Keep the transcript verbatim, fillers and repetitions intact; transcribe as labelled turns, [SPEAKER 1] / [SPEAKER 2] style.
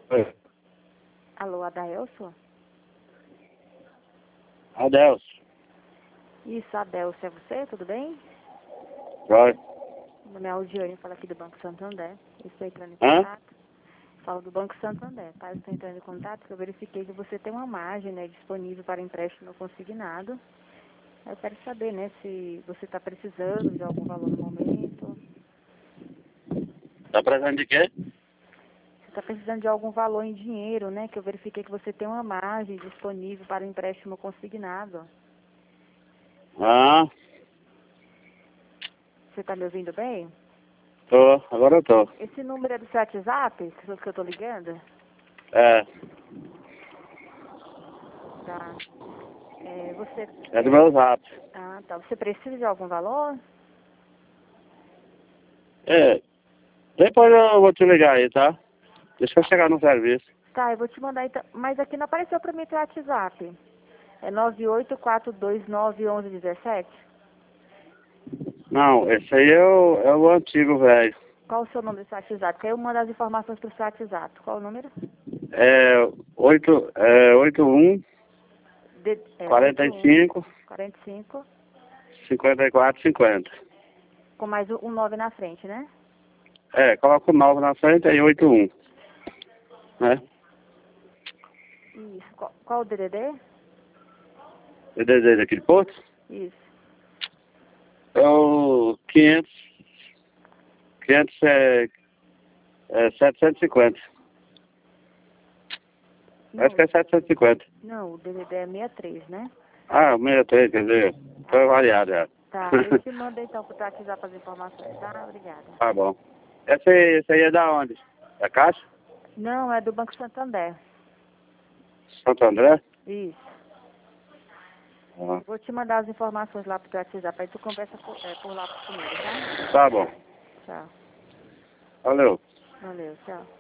[SPEAKER 1] Oi.
[SPEAKER 2] Alô, Adaelso?
[SPEAKER 1] Adelso.
[SPEAKER 2] Isso, Adelso, é você? Tudo bem?
[SPEAKER 1] Vai.
[SPEAKER 2] Meu nome é Aldiane, falo aqui do Banco Santander. Eu estou entrando em
[SPEAKER 1] Hã?
[SPEAKER 2] contato. Falo do Banco Santander, tá? Eu estou entrando em contato porque eu verifiquei que você tem uma margem, né, disponível para empréstimo consignado. Eu quero saber, né, se você está precisando de algum valor no momento.
[SPEAKER 1] Tá precisando de quê?
[SPEAKER 2] Você está precisando de algum valor em dinheiro, né? Que eu verifiquei que você tem uma margem disponível para empréstimo consignado.
[SPEAKER 1] Ah,
[SPEAKER 2] Você está me ouvindo bem?
[SPEAKER 1] tô. Agora eu tô.
[SPEAKER 2] Esse número é do seu WhatsApp, que eu estou ligando?
[SPEAKER 1] É.
[SPEAKER 2] Tá. É, você,
[SPEAKER 1] É do
[SPEAKER 2] é,
[SPEAKER 1] meu zap.
[SPEAKER 2] ah, tá. Você precisa de algum valor?
[SPEAKER 1] É. Depois eu vou te ligar aí, tá? Deixa eu chegar no serviço.
[SPEAKER 2] Tá, eu vou te mandar então. Mas aqui não apareceu para mim teu WhatsApp. É nove oito quatro dois nove um um um sete?
[SPEAKER 1] Não, esse aí é o, é o antigo, velho.
[SPEAKER 2] Qual o seu número do seu WhatsApp? Que aí eu mando as informações pro seu WhatsApp. Qual o número?
[SPEAKER 1] É oito, é oito um,
[SPEAKER 2] De, é
[SPEAKER 1] quarenta
[SPEAKER 2] oito
[SPEAKER 1] e
[SPEAKER 2] um
[SPEAKER 1] cinco,
[SPEAKER 2] quarenta e cinco,
[SPEAKER 1] cinquenta e quatro, cinquenta.
[SPEAKER 2] com mais um nove na frente, né?
[SPEAKER 1] É, coloca o nove na frente e oito um. Né?
[SPEAKER 2] Isso. Qual, qual o D D D?
[SPEAKER 1] Eu desejo aqui de Porto.
[SPEAKER 2] Isso.
[SPEAKER 1] É o quinhentos. quinhentos é, é setecentos e cinquenta. Acho que
[SPEAKER 2] Não,
[SPEAKER 1] é setecentos e cinquenta.
[SPEAKER 2] não, o D D D é sessenta e três, né?
[SPEAKER 1] Ah, sessenta e três, quer dizer, foi variado já.
[SPEAKER 2] Tá, eu te mando então pro teu WhatsApp as informações, tá? Obrigada.
[SPEAKER 1] Tá bom. Esse aí, esse aí é da onde? Da Caixa?
[SPEAKER 2] Não, é do Banco Santander.
[SPEAKER 1] Santo André?
[SPEAKER 2] Isso.
[SPEAKER 1] Ah,
[SPEAKER 2] Vou te mandar as informações lá pro teu WhatsApp, aí tu conversa por, é, por lá comigo, tá?
[SPEAKER 1] tá bom.
[SPEAKER 2] Tchau.
[SPEAKER 1] Valeu.
[SPEAKER 2] Valeu, tchau.